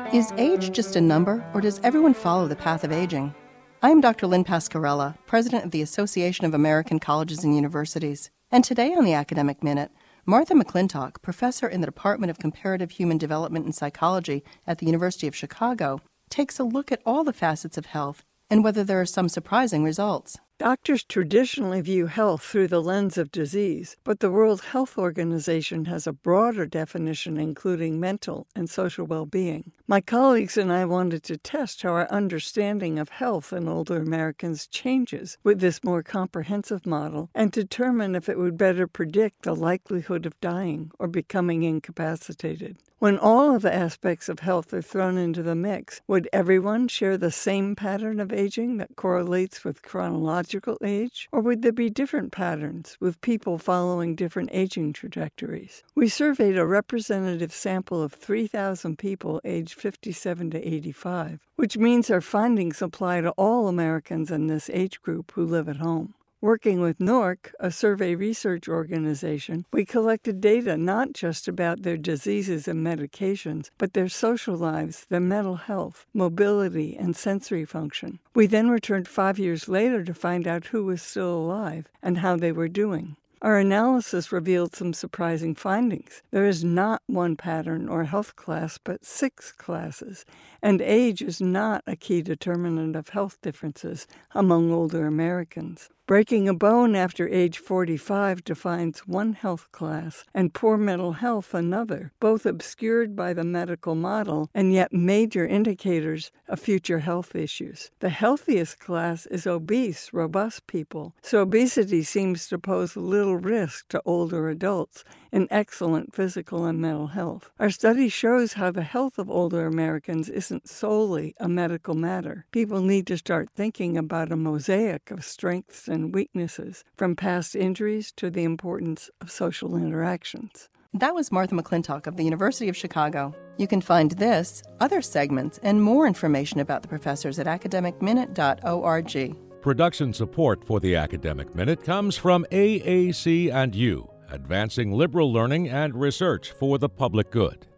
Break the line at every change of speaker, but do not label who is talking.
Is age just a number, or does everyone follow the path of aging? I am Dr. Lynn Pascarella, President of the Association of American Colleges and Universities. And today on the Academic Minute, Martha McClintock, professor in the Department of Comparative Human Development and Psychology at the University of Chicago, takes a look at all the facets of health and whether there are some surprising results.
Doctors traditionally view health through the lens of disease, but the World Health Organization has a broader definition including mental and social well-being. My colleagues and I wanted to test how our understanding of health in older Americans changes with this more comprehensive model and determine if it would better predict the likelihood of dying or becoming incapacitated. When all of the aspects of health are thrown into the mix, would everyone share the same pattern of aging that correlates with chronological age, or would there be different patterns with people following different aging trajectories? We surveyed a representative sample of 3,000 people aged 57 to 85, which means our findings apply to all Americans in this age group who live at home. Working with NORC, a survey research organization, we collected data not just about their diseases and medications, but their social lives, their mental health, mobility, and sensory function. We then returned 5 years later to find out who was still alive and how they were doing. Our analysis revealed some surprising findings. There is not one pattern or health class, but 6 classes, and age is not a key determinant of health differences among older Americans. Breaking a bone after age 45 defines one health class and poor mental health another, both obscured by the medical model and yet major indicators of future health issues. The healthiest class is obese, robust people, so obesity seems to pose little risk to older adults in excellent physical and mental health. Our study shows how the health of older Americans isn't solely a medical matter. People need to start thinking about a mosaic of strengths and weaknesses, from past injuries to the importance of social interactions.
That was Martha McClintock of the University of Chicago. You can find this, other segments, and more information about the professors at academicminute.org.
Production support for the Academic Minute comes from AAC&U, advancing liberal learning and research for the public good.